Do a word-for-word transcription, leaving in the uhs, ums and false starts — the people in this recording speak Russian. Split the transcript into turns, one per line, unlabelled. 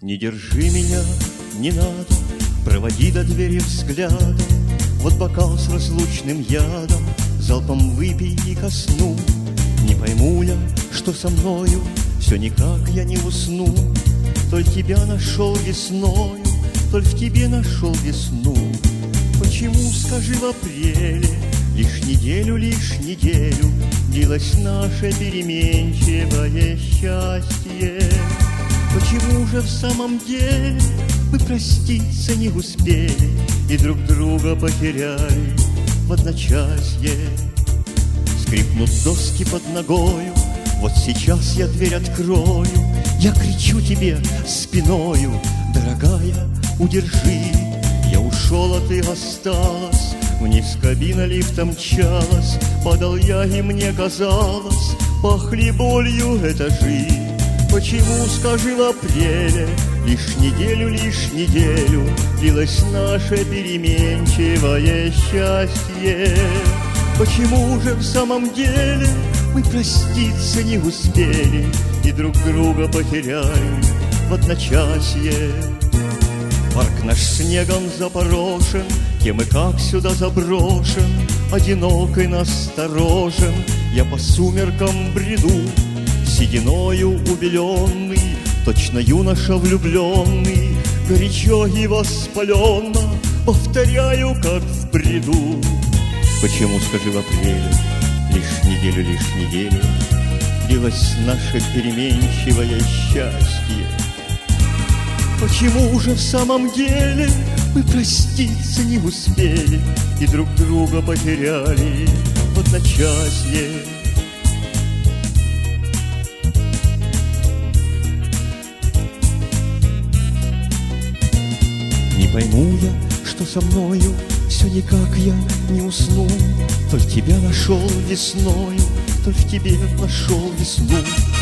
Не держи меня, не надо, проводи до двери взглядом. Вот бокал с разлучным ядом, залпом выпей и ко сну. Не пойму я, что со мною, все никак я не усну. Толь тебя нашел весною, толь в тебе нашел весну. Почему, скажи, в апреле лишь неделю, лишь неделю длилось наше переменчивое счастье? Почему же в самом деле мы проститься не успели и друг друга потеряли в одночасье? Скрипнут доски под ногою, вот сейчас я дверь открою. Я кричу тебе спиною: дорогая, удержи. Я ушел, а ты осталась. Вниз кабина лифта мчалась. Падал я, и мне казалось, пахли болью этажи. Почему, скажи, в апреле лишь неделю, лишь неделю длилось наше переменчивое счастье? Почему же в самом деле мы проститься не успели и друг друга потеряли в одночасье? Парк наш снегом запорошен, кем и как сюда заброшен. Одинок и насторожен я по сумеркам бреду, сединою убеленный, точно юноша влюбленный. Горячо и воспаленно повторяю, как в бреду. Почему, скажи, в апреле лишь неделю, лишь неделю длилось наше переменчивое счастье? Почему же в самом деле мы проститься не успели и друг друга потеряли в одночасье? Не пойму я, что со мною, все никак я не усну. Толь тебя нашел весною, толь в тебе нашел весну.